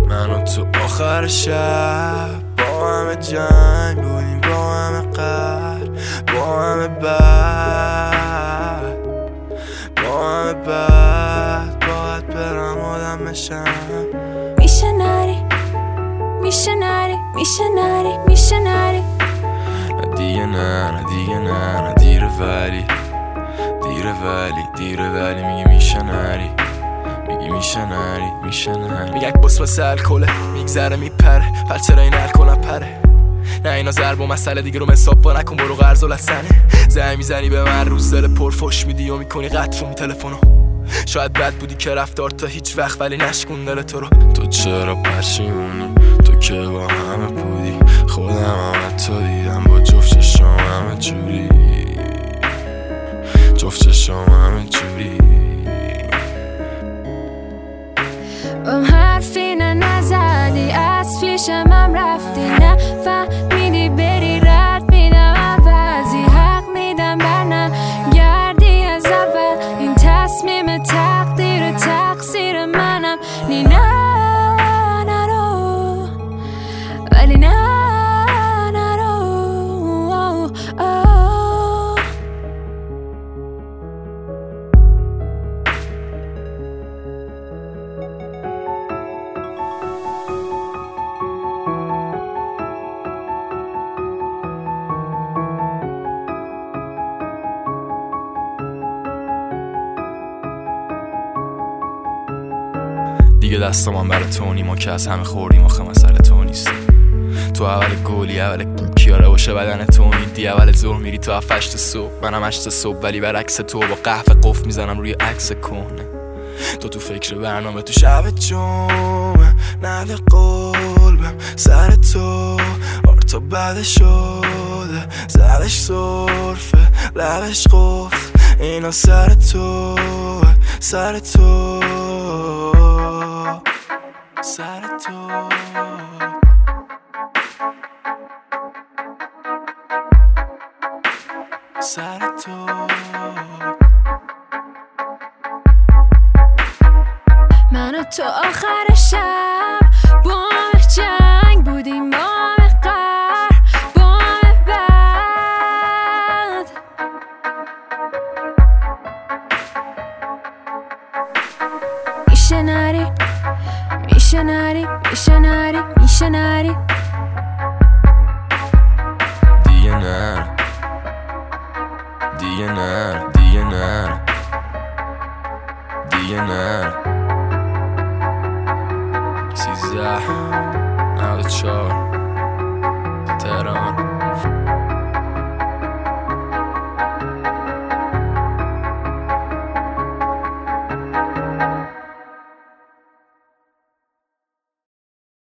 من و تو آخر شب با همه جنگ بودیم، با همه قهر، با همه بد، با همه بد. باید برم آدم بشم. میشه نری، میشه نری، میشه نری، میشه نری. نه دیگه نه، نه دیگه نه، نه دیره ولی دیره ولی دیره ولی میگی میشه نری، میگی میشه نری، میشه نری. میگن بس واسه الکله میگذره میپره، پر چرا این الکل نپره؟ نه اینا ضرب و مسئله دیگه رو مساب نکن، برو قرض و لسنه. زنگ میزنی به من روز دل پرفش میدی و میکنی قطع رو تلفنو. شاید بد بودی که رفتار تا هیچ وقت ولی نشکون دل تو رو. تو چرا پشیمونی؟ تو که با همه بودی، خودم هم تو دیدم با جفت چشم همه جوری، جفت چشم همه جوری. حرفی نزدی از پیشم هم رفتی، نفهمیدی بری رد میدم عوضی، حق میدم بر گردی از اول. این تصمیم تقدیر تقصیر منم، نی نه نرو ولی نه نرو. دیگه دستم هم برای تو نیم، ما که از همه خوردیم، آخه مسئله تو نیست. تو اول گلی، اول کیاره باشه بدن تو میدی، اول ظهر میری تو 7-8 صبح، منم 8 صبح ولی برعکس تو با قهوه قفل میزنم روی عکس کنه. تو فکر برنامه تو شب جمعه، نده قلبم سر تو، آرتا بعد شده زدش صرفه لبش قفل، اینا سر تو، سر تو، سر تو. سر تو من و تو آخر شب با همه جنگ بودیم، با همه قهر، با همه بد. میشه نری، میشه نری، میشه نری، میشه نری. دیگه نه، دیگه نه، دیگه نه، دیگه نه. 13 94 تهران.